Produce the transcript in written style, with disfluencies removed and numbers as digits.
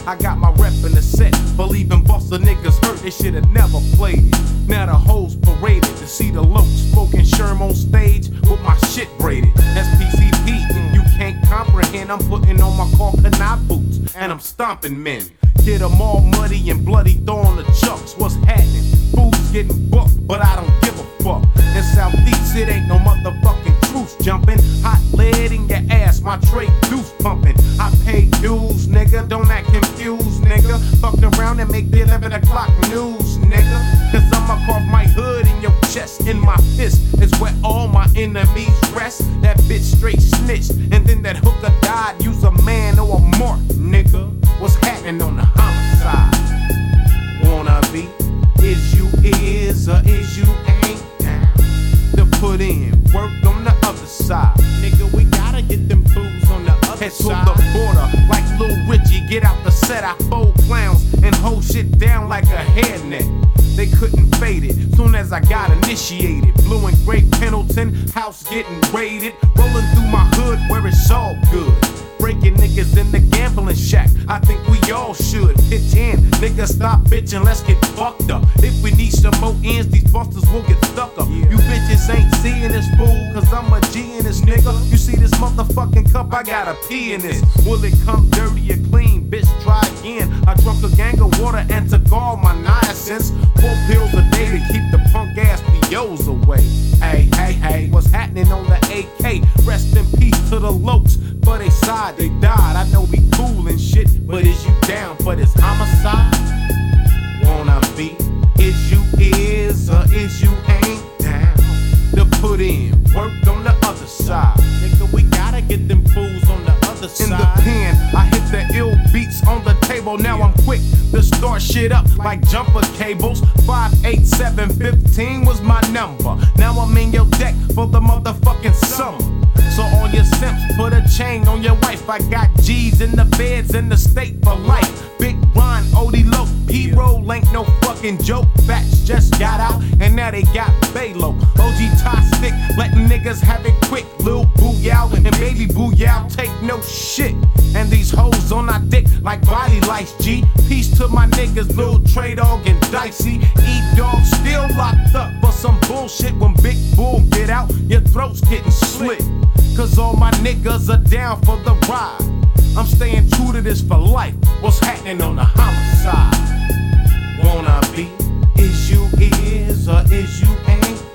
I got my rep in the set. Believing Buster niggas hurt, they should've never played it. Now the hoes paraded to see the locs smoking Sherm on stage with my shit braided. That's PCP, you can't comprehend. I'm putting on my car canal boots and I'm stomping men. Get them all muddy and bloody, throwing the chucks. What's happening? Fools getting booked, but I don't give a fuck. In Southeast, it ain't no motherfucking truce jumping. Hot lead in your ass, my trade deuce pumping. I pay dues, nigga, don't act confused, nigga. Fuck around and make the 11 o'clock news, nigga. Cause I'ma carve my hood in your chest. In my fist is where all my enemies rest. That bitch straight snitched, and then that hooker died. Use a man or a mark, nigga. What's happening on the homicide? Wanna be? Is you is or is you ain't down to put in work on the other side? Nigga, we gotta get them fools on the other Head to side. the border like Lil Richie. Get out the set, I fold clowns and hold shit down like a hairnet. They couldn't fade it soon as I got initiated. Blue and gray Pendleton, house getting raided. Rolling through my hood where it's all good. Breaking niggas in the gambling shack. I think we all should pitch in. Niggas stop bitching, let's get fucked up. If we need some more ends, these busters will get stuck up. You bitches ain't seeing this fool, cause I'm a G in this nigga. You see this motherfucking cup, I got a P in this. Will it come dirty or clean? Bitch, try again. I drunk a gang of water and took all my niacin. 4 pills a day to keep the punk ass POs away. Hey, hey, hey, what's happening on the AK? Rest in peace to the locs. For they side, they died. I know we cool and shit, but is you down for this homicide? Wanna be? Is you is or is you ain't down to put in work on the other side? Nigga, we gotta get them fools on the other side. In the pen, I hit the ill beats on the table. Now I'm quick to start shit up like jumper cables. 58715 was my number. Now I'm in your deck for the motherfucking summer. So all your simps, put a chain on your wife. I got G's in the beds in the state for life. Big Ron, Odie Loc, P-Roll ain't no fucking joke. Bats just got out and now they got Balo. OG tie stick, letting niggas have it quick. Lil Booyah and Baby Booyah take no shit. And these hoes on our dick like body lights, G. Peace to my niggas, Lil Trey Dog and Dicey. E-Dog still locked up for some bullshit. When Big Bull get out, your throat's getting slit. Cause all my niggas are down for the ride. I'm staying true to this for life. What's happening on the homicide? Wanna be? Is you is or is you ain't